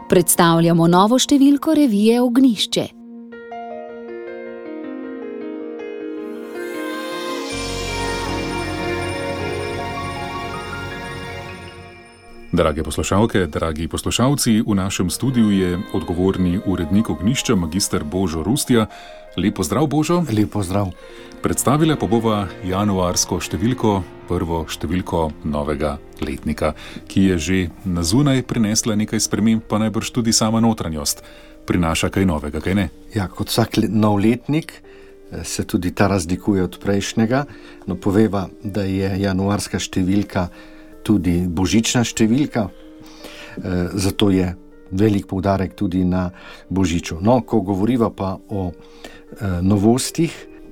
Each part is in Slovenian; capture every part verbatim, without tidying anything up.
Predstavljamo novo številko revije Ognjišče. Drage poslušalke, dragi poslušalci, v našem studiu je odgovorni urednik Ognjišča, magister Božo Rustja. Lep pozdrav, Božo. Lep pozdrav. Predstavila pa bova januarsko številko, prvo številko novega letnika, ki je že na zunaj prinesla nekaj sprememb, pa najbrž tudi sama notranjost prinaša kaj novega, kaj ne? Ja, kot vsak nov letnik se tudi ta razlikuje od prejšnjega. No, poveva, da je januarska številka tudi božična številka, e, zato je velik poudarek tudi na božiču. No, ko govoriva pa o e, novostih,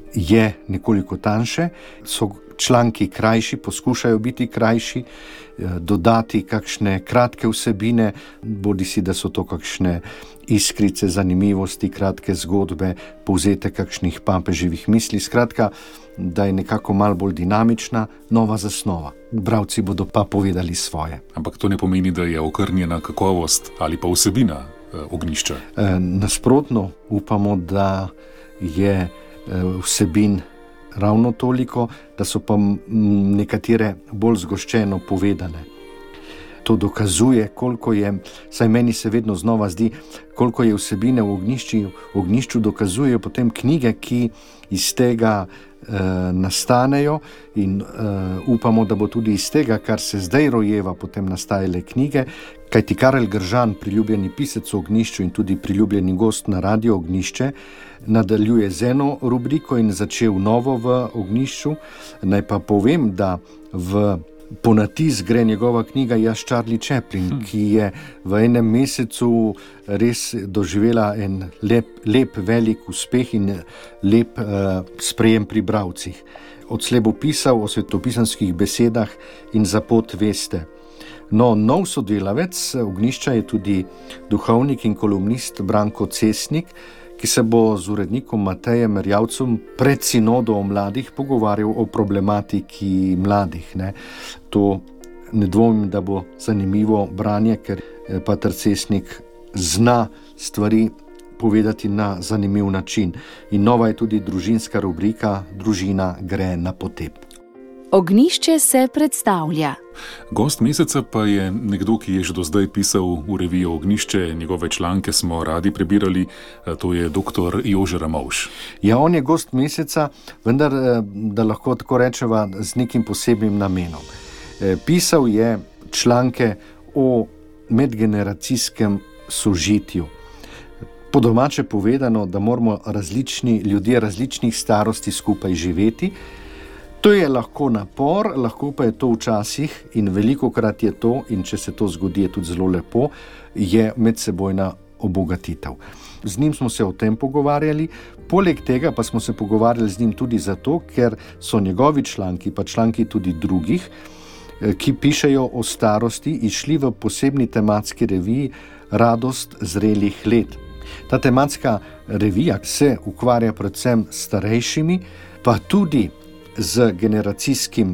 je nekoliko tanjše, so članki krajši, poskušajo biti krajši, e, dodati kakšne kratke vsebine, bodisi da so to kakšne iskrice, zanimivosti, kratke zgodbe, povzete kakšnih papeževih misli, skratka, da je nekako malo bolj dinamična, nova zasnova. Bralci bodo pa povedali svoje. Ampak to ne pomeni, da je okrnjena kakovost ali pa vsebina eh, Ognjišča. E, nasprotno, upamo, da je e, vsebin ravno toliko, da so pa m, nekatere bolj zgoščeno povedane. To dokazuje, koliko je, saj meni se vedno znova zdi, koliko je vsebine v Ognjišču, v Ognjišču dokazujejo potem knjige, ki iz tega e, nastanejo in e, upamo, da bo tudi iz tega, kar se zdaj rojeva, potem nastajale knjige, kajti Karel Gržan, priljubljeni pisec v Ognjišču in tudi priljubljeni gost na Radio Ognjišče, nadaljuje z eno rubriko in začel novo v Ognjišču. Naj pa povem, da v ponatis gre njegova knjiga Jaz Charlie Chaplin, hmm. ki je v enem mesecu res doživela en lep, lep velik uspeh in lep uh, sprejem pri bralcih. Odslej bo pisal o svetopisanskih besedah in za pot veste. No, nov sodelavec Ognjišča je tudi duhovnik in kolumnist Branko Cesnik, ki se bo z urednikom Matejem Erjavcem pred sinodo o mladih pogovarjal o problematiki mladih. Ne. To ne dvomim, da bo zanimivo branje, ker pater Cesnik zna stvari povedati na zanimiv način. In nova je tudi družinska rubrika Družina gre na potep. Ognjišče se predstavlja. Gost meseca pa je nekdo, ki je že do zdaj pisal v revijo Ognjišče, njegove članke smo radi prebirali, to je doktor Jože Ramovš. Ja, on je gost meseca, vendar, da lahko tako rečeva, z nekim posebnim namenom. Pisal je članke o medgeneracijskem sožitju. Po domače povedano, da moramo različni ljudje različnih starosti skupaj živeti. To je lahko napor, lahko pa je to včasih in velikokrat je to, in če se to zgodi, je tudi zelo lepo, je medsebojna obogatitev. Z njim smo se o tem pogovarjali, poleg tega pa smo se pogovarjali z njim tudi zato, ker so njegovi članki, pa članki tudi drugih, ki pišejo o starosti, išli v posebni tematski reviji Radost zrelih let. Ta tematska revija se ukvarja predvsem s starejšimi, pa tudi z generacijskim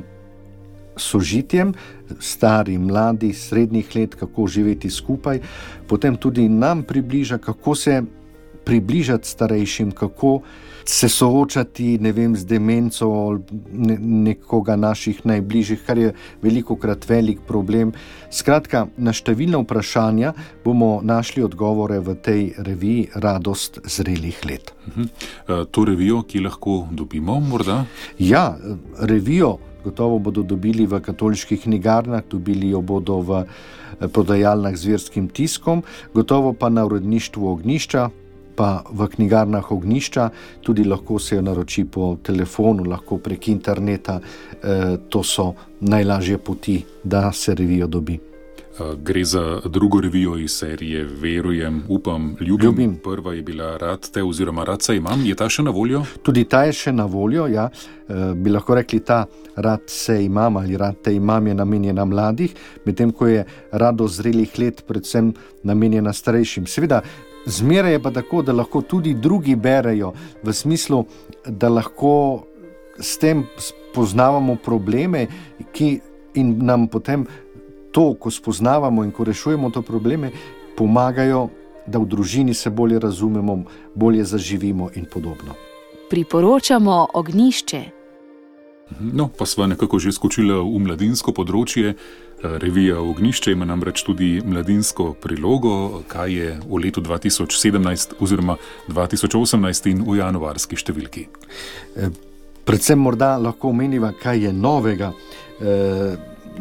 sožitjem, stari, mladi, srednjih let, kako živeti skupaj, potem tudi nam približa, kako se približati starejšim, kako se soočati, ne vem, z demenco ne, nekoga naših najbližjih, kar je velikokrat velik problem. Skratka, na številna vprašanja bomo našli odgovore v tej reviji Radost zrelih let. Uh-huh. To revijo, ki lahko dobimo, morda? Ja, revijo gotovo bodo dobili v katoliških knjigarnah, dobili jo bodo v prodajalnah z verskim tiskom, gotovo pa na uredništvu Ognjišča, pa v knjigarnah Ognjišča, tudi lahko se jo naroči po telefonu, lahko prek interneta, e, to so najlažje poti, da se revijo dobi. Gre za drugo revijo iz serije Verujem, upam, ljubim. ljubim. Prva je bila Rad te oziroma Rad se imam. Je ta še na voljo? Tudi ta je še na voljo, ja. E, bi lahko rekli ta Rad se imam ali Rad te imam je namenjena mladih, medtem ko je Radost zrelih let predvsem namenjena starejšim. Seveda, zmeraj je pa tako, da lahko tudi drugi berejo, v smislu, da lahko s tem spoznavamo probleme, ki in nam potem to, ko spoznavamo in ko rešujemo to probleme, pomagajo, da v družini se bolje razumemo, bolje zaživimo in podobno. Priporočamo Ognjišče. No, pa sva nekako že skočila v mladinsko področje. Revija Ognjišče ima namreč tudi mladinsko prilogo, kaj je v letu dva tisoč sedemnajst oziroma dva tisoč osemnajst in v januarski številki. Predvsem morda lahko omeniva, kaj je novega. E,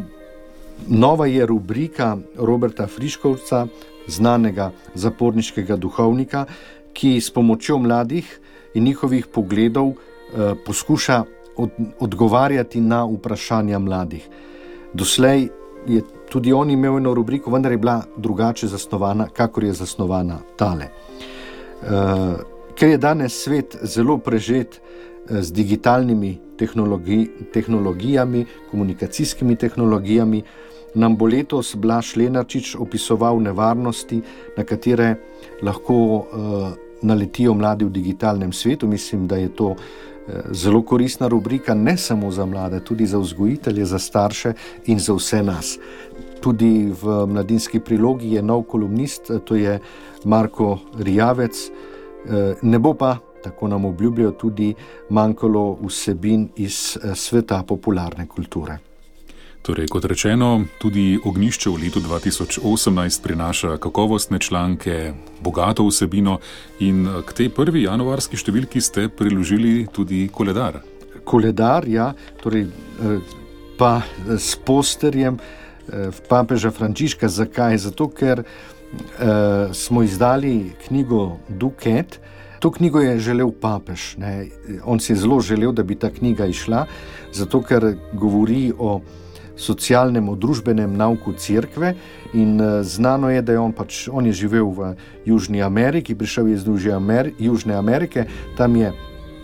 nova je rubrika Roberta Friškovca, znanega zaporniškega duhovnika, ki s pomočjo mladih in njihovih pogledov e, poskuša od, odgovarjati na vprašanja mladih. Doslej je tudi on imel eno rubriko, vendar je bila drugače zasnovana, kakor je zasnovana tale. E, ker je danes svet zelo prežet z digitalnimi tehnologi, tehnologijami, komunikacijskimi tehnologijami, nam bo letos Blaž Lenarčič opisoval nevarnosti, na katere lahko uh, naletijo mladi v digitalnem svetu. Mislim, da je to uh, zelo koristna rubrika, ne samo za mlade, tudi za vzgojitelje, za starše in za vse nas. Tudi v mladinski prilogi je nov kolumnist, to je Marko Rijavec. Uh, ne bo pa, tako nam obljubljajo, tudi manjkalo vsebin iz sveta popularne kulture. Torej, kot rečeno, tudi Ognjišče v letu dva tisoč osemnajst prinaša kakovostne članke, bogato vsebino in k tej prvi januarski številki ste priložili tudi koledar. Koledar, ja, torej pa s posterjem papeža Frančiška. Zakaj? Zato, ker eh, smo izdali knjigo Duket. To knjigo je želel papež, ne. On si je zelo želel, da bi ta knjiga išla, zato ker govori o socialnem, o družbenem nauku cerkve in znano je, da je on pač, on je živel v Južni Ameriki, prišel je iz Južne Amerike, tam je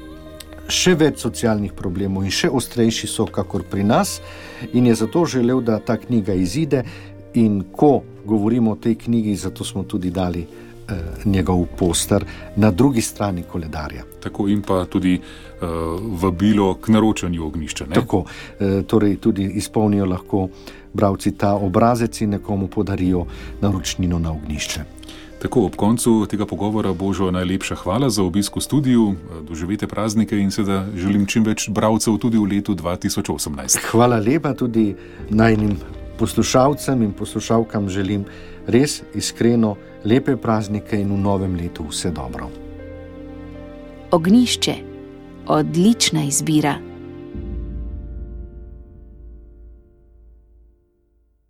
še več socialnih problemov in še ostrejši so, kakor pri nas, in je zato želel, da ta knjiga izide, in ko govorimo o tej knjigi, zato smo tudi dali njegov poster na drugi strani koledarja. Tako, in pa tudi uh, vabilo k naročanju Ognjišča, ne? Tako, e, torej tudi izpolnijo lahko bralci ta obrazec in nekomu podarijo naročnino na Ognjišče. Tako, ob koncu tega pogovora, Božo, najlepša hvala za obisk v studiu, doživite praznike in seveda želim čim več bralcev tudi v letu dva tisoč osemnajst. Hvala lepa tudi najnim poslušalcem in poslušalkam želim res iskreno lepe praznike in v novem letu vse dobro. Ognjišče. Odlična izbira.